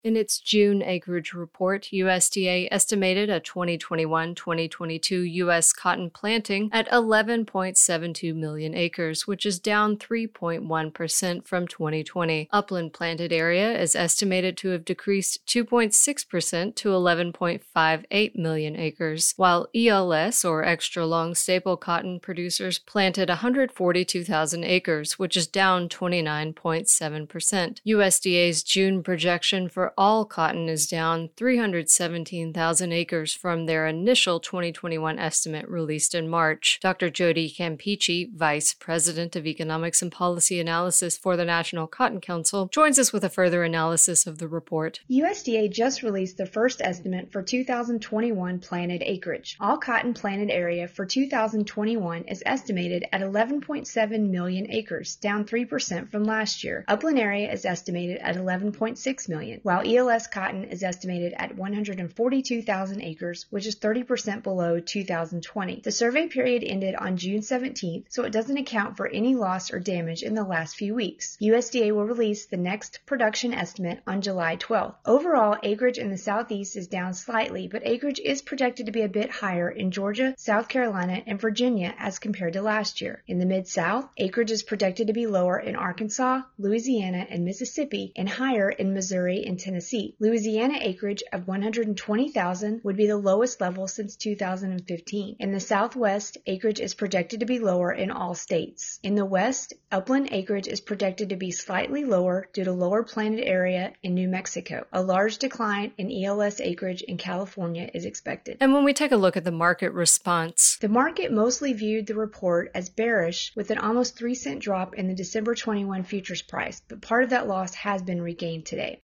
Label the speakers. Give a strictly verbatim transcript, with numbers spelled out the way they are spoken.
Speaker 1: In its June acreage report, U S D A estimated a twenty twenty-one twenty twenty-two U S cotton planting at eleven point seven two million acres, which is down three point one percent from twenty twenty. Upland planted area is estimated to have decreased two point six percent to eleven point five eight million acres, while E L S, or extra long staple cotton producers, planted one hundred forty-two thousand acres, which is down twenty-nine point seven percent. U S D A's June projection for all cotton is down three hundred seventeen thousand acres from their initial twenty twenty-one estimate released in March. Doctor Jody Campeachy, Vice President of Economics and Policy Analysis for the National Cotton Council, joins us with a further analysis of the report.
Speaker 2: U S D A just released the first estimate for two thousand twenty-one planted acreage. All cotton planted area for two thousand twenty-one is estimated at eleven point seven million acres, down three percent from last year. Upland area is estimated at eleven point six million, while E L S cotton is estimated at one hundred forty-two thousand acres, which is thirty percent below two thousand twenty. The survey period ended on June seventeenth, so it doesn't account for any loss or damage in the last few weeks. U S D A will release the next production estimate on July twelfth. Overall, acreage in the southeast is down slightly, but acreage is projected to be a bit higher in Georgia, South Carolina, and Virginia as compared to last year. In the Mid-South, acreage is projected to be lower in Arkansas, Louisiana, and Mississippi, and higher in Missouri and Tennessee. Louisiana acreage of one hundred twenty thousand would be the lowest level since two thousand fifteen. In the Southwest, acreage is projected to be lower in all states. In the West, upland acreage is projected to be slightly lower due to lower planted area in New Mexico. A large decline in E L S acreage in California is expected.
Speaker 1: And when we take a look at the market response,
Speaker 2: the market mostly viewed the report as bearish, with an almost three cent drop in the December twenty-one futures price, but part of that loss has been regained today.